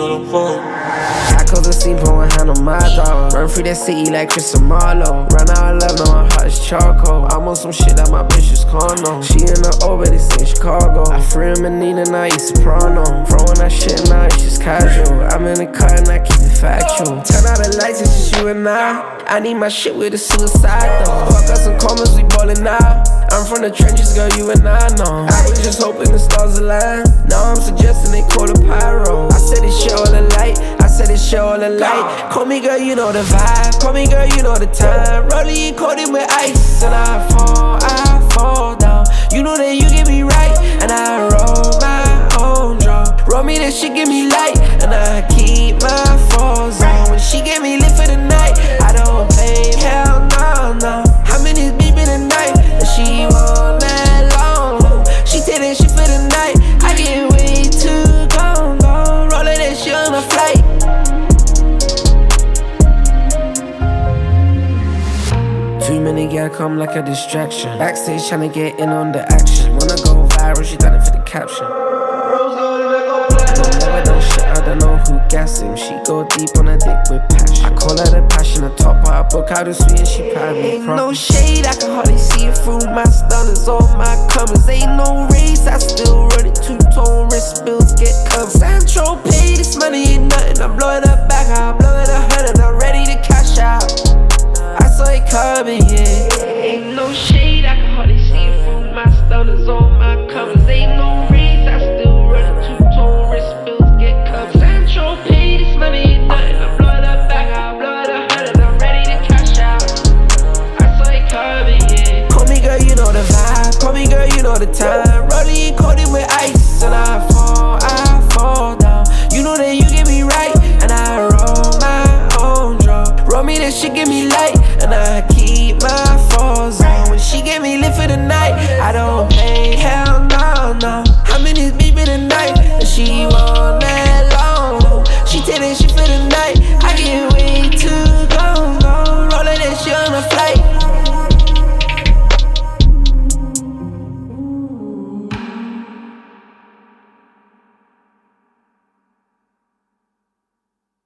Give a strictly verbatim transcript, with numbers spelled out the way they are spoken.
on the phone. I cause the scene, put one hand on my dog. Run through that city like Chris and Marlo. Run out of love, know my heart is charcoal. I'm on some shit that my bitch is condo. She in the O, but it's in Chicago. I free him and Nina, now he's soprano. Throwing that shit now, it's just casual. I'm in the car and I keep it factual. Turn out the lights, it's just you and I. I need my shit with a suicide though. Fuck us some commas, we ballin' now. I'm from the trenches, girl, you and I know. I was just hoping the stars align. Now I'm suggesting they call it pyro. I said it's show all the light, I said it's show all the light. Call me girl, you know the vibe. Call me girl, you know the time. Rolling coated with ice, and I fall, I fall down. You know that you get me right, and I roll my own drum. Roll me that shit, give me light, and I keep my falls on. When she get me lit for the night, I don't play, hell no, no. How many beep in the night, and she won't let long. She take that shit for the night, I get way too gone, gone. Rollin' that shit on a flight. Too many gal come like a distraction. Backstage tryna get in on the action. Wanna go viral, she done it for the caption. I never done shit, I don't know who gassed him. She go deep on her dick with passion. I call her the passion, the top part, I book out the sweet and she proud me. Ain't no shade, I can hardly see it through my stunners. All my comers, ain't no race, I still run it. Two-tone wrist bills get covered. Santro pay, this money ain't nothing. I'm blowing up back, I'm blowing a hundred, I'm ready to cash out. I saw it coming, yeah. Ain't no shade, I can hardly see it through my stunners. All my comers, ain't no race, I still run it. Two-tone wrist bills get covered. Santro pay, this money ain't nothing. I'm blowing up back, I'm blowing a hundred, I'm ready to cash out. I saw it coming, yeah. Call me girl, you know the vibe. Call me girl, you know the time. Rolling coated with ice, and I fall, I fall down. You know that you get me right, and I roll my own drum. Roll me that shit, give me light, and I keep my falls on. When she get me lit for the night, I don't